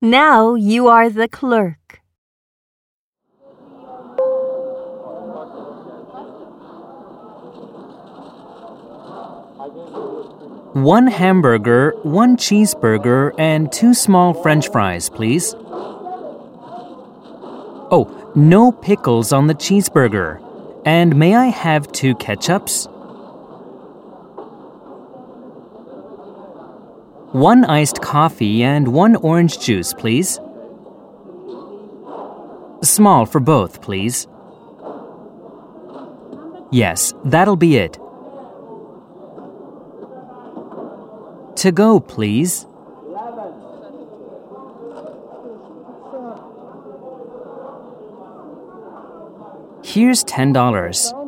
Now you are the clerk. One hamburger, one cheeseburger, and 2 small French fries, please. Oh, no pickles on the cheeseburger. And may I have 2 ketchups? 1 iced coffee and 1 orange juice, please. Small for both, please. Yes, that'll be it. To go, please. Here's $10.